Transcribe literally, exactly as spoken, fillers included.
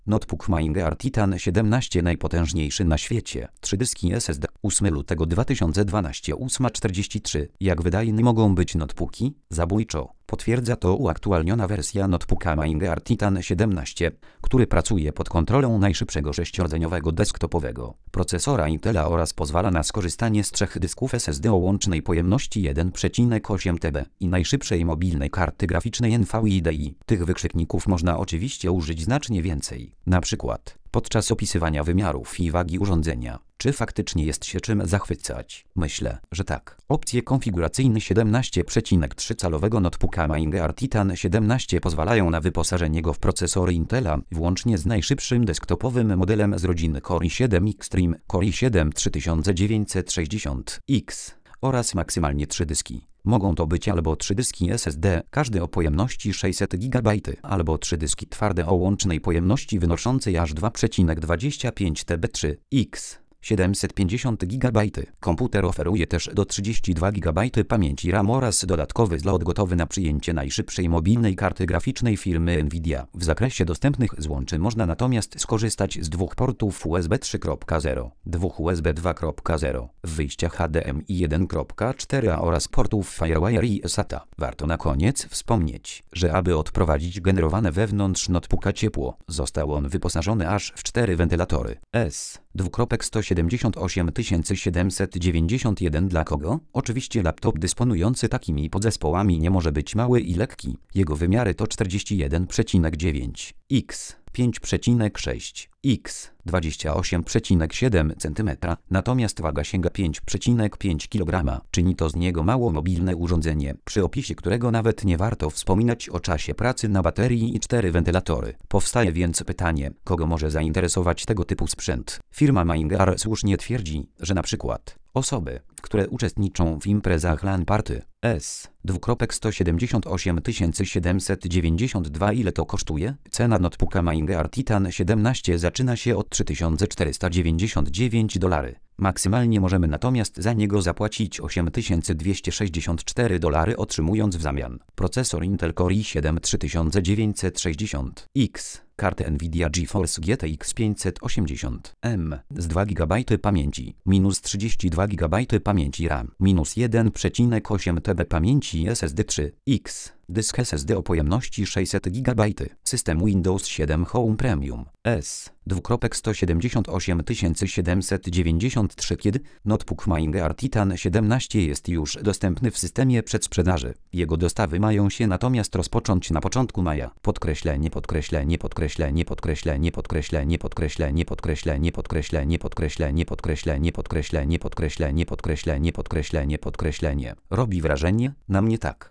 Notebook Mainger Titan siedemnaście najpotężniejszy na świecie. Trzy dyski S S D. ósmego lutego dwa tysiące dwunastego ósma czterdzieści trzy. Jak wydajne mogą być notebooki? Zabójczo. Potwierdza to uaktualniona wersja notebooka Mainger Titan siedemnaście, który pracuje pod kontrolą najszybszego sześciordzeniowego desktopowego procesora Intela oraz pozwala na skorzystanie z trzech dysków S S D o łącznej pojemności jeden przecinek osiem terabajtów i najszybszej mobilnej karty graficznej NVIDIA. Tych wykrzykników można oczywiście użyć znacznie więcej, na przykład podczas opisywania wymiarów i wagi urządzenia. Czy faktycznie jest się czym zachwycać? Myślę, że tak. Opcje konfiguracyjne siedemnaście przecinek trzy calowego notebooka Mainger Titan siedemnaście pozwalają na wyposażenie go w procesory Intela, włącznie z najszybszym desktopowym modelem z rodziny Core i siedem Extreme, Core i siedem trzy tysiące dziewięćset sześćdziesiąt X oraz maksymalnie trzy dyski. Mogą to być albo trzy dyski S S D, każdy o pojemności sześćset gigabajtów, albo trzy dyski twarde o łącznej pojemności wynoszącej aż dwa przecinek dwadzieścia pięć terabajtów. trzy X siedemset pięćdziesiąt gigabajtów. Komputer oferuje też do trzydzieści dwa gigabajty pamięci RAM oraz dodatkowy slot gotowy na przyjęcie najszybszej mobilnej karty graficznej firmy Nvidia. W zakresie dostępnych złączy można natomiast skorzystać z dwóch portów U S B trzy kropka zero, dwóch U S B dwa kropka zero, w wyjściach H D M I jeden kropka cztery oraz portów Firewire i SATA. Warto na koniec wspomnieć, że aby odprowadzić generowane wewnątrz notebooka ciepło, został on wyposażony aż w cztery wentylatory. S sto siedemdziesiąt osiem tysięcy siedemset dziewięćdziesiąt jeden dla kogo? Oczywiście laptop dysponujący takimi podzespołami nie może być mały i lekki. Jego wymiary to czterdzieści jeden przecinek dziewięć x, pięć przecinek sześć x, dwadzieścia osiem przecinek siedem centymetra, natomiast waga sięga pięć przecinek pięć kilograma. Czyni to z niego mało mobilne urządzenie, przy opisie którego nawet nie warto wspominać o czasie pracy na baterii i cztery wentylatory. Powstaje więc pytanie, kogo może zainteresować tego typu sprzęt? Firma Mainger słusznie twierdzi, że na przykład osoby, które uczestniczą w imprezach LAN party. S sto siedemdziesiąt osiem tysięcy siedemset dziewięćdziesiąt dwa. Ile to kosztuje? Cena notebooka Mainger Titan siedemnaście zaczyna się od trzy tysiące czterysta dziewięćdziesiąt dziewięć dolarów. Maksymalnie możemy natomiast za niego zapłacić osiem tysięcy dwieście sześćdziesiąt cztery dolary, otrzymując w zamian procesor Intel Core i siedem trzy tysiące dziewięćset sześćdziesiąt X, kartę Nvidia GeForce G T X pięćset osiemdziesiąt M z dwa gigabajty pamięci, minus trzydzieści dwa gigabajty pamięci RAM, minus jeden przecinek osiem terabajtów pamięci S S D trzy X, dysk S S D o pojemności sześćset gigabajtów, system Windows siedem Home Premium, S sto siedemdziesiąt osiem tysięcy siedemset dziewięćdziesiąt trzy. Kiedy notebook Mainger Titan siedemnaście jest już dostępny w systemie przedsprzedaży, jego dostawy mają się natomiast rozpocząć na początku maja. Podkreślenie, podkreślenie, podkreślenie, podkreślenie, podkreślenie, podkreślenie, podkreślenie, podkreślenie, podkreślenie, podkreślenie, podkreślenie, podkreślenie, podkreślenie, podkreślenie, podkreślenie. Robi wrażenie? Na mnie tak.